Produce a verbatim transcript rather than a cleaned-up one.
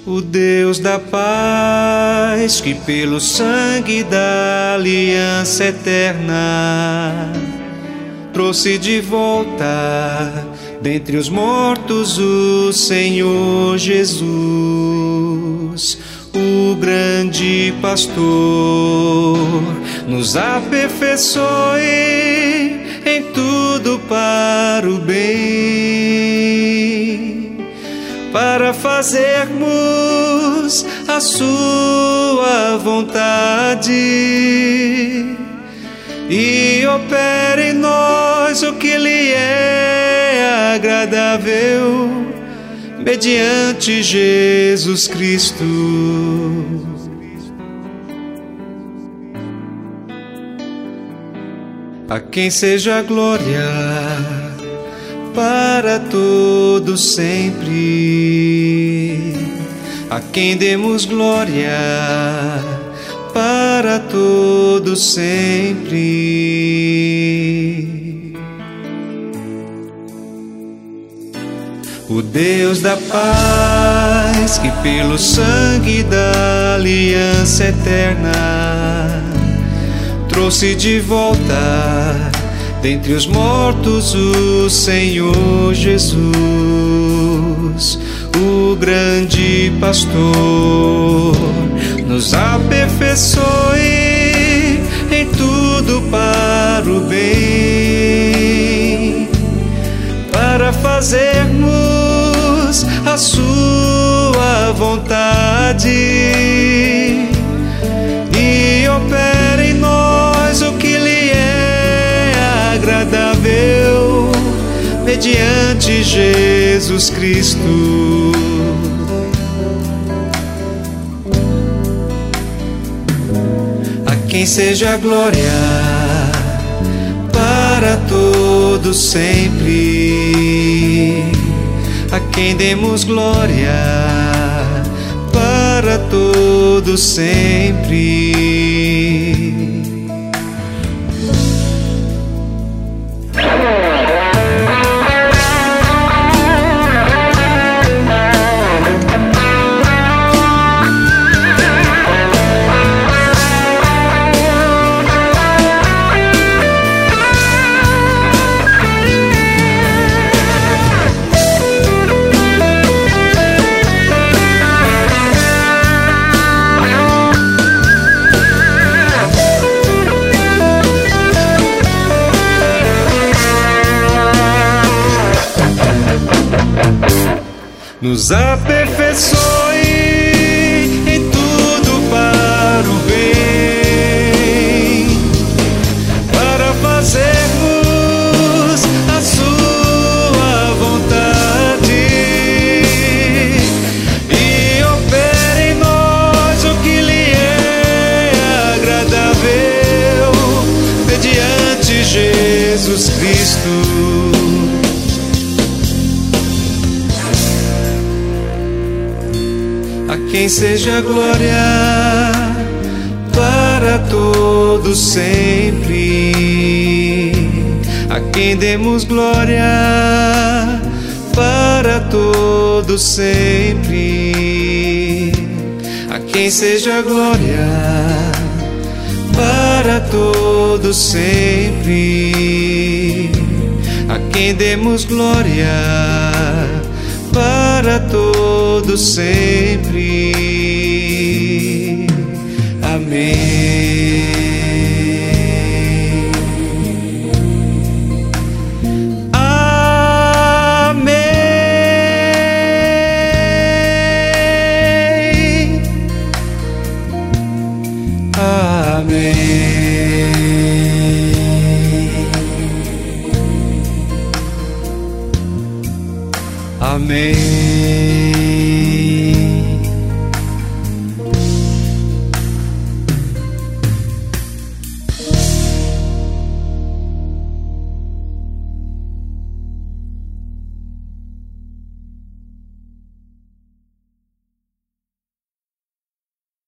O Deus da paz, que pelo sangue da aliança eterna trouxe de volta dentre os mortos o Senhor Jesus, o grande pastor, nos aperfeiçoe em tudo para o bem, para fazermos a sua vontade, e opere em nós o que lhe é agradável, mediante Jesus Cristo. A quem seja a glória para todo sempre, a quem demos glória para todo sempre. O Deus da paz, que pelo sangue da aliança eterna trouxe de volta dentre os mortos o Senhor Jesus, o grande pastor, nos aperfeiçoe em tudo para o bem, para fazermos a sua vontade, e opere em nós o que lhe é agradável, mediante Jesus Cristo. A quem seja a glória para todo sempre, a quem demos glória para todo sempre. Nos aperfeiçoe em tudo para o bem, para fazermos a sua vontade, e opere em nós o que lhe é agradável, mediante Jesus Cristo. A quem seja a glória para todo sempre, a quem demos glória para todo sempre, a quem seja a glória para todo sempre, a quem demos glória para todo sempre. Amém.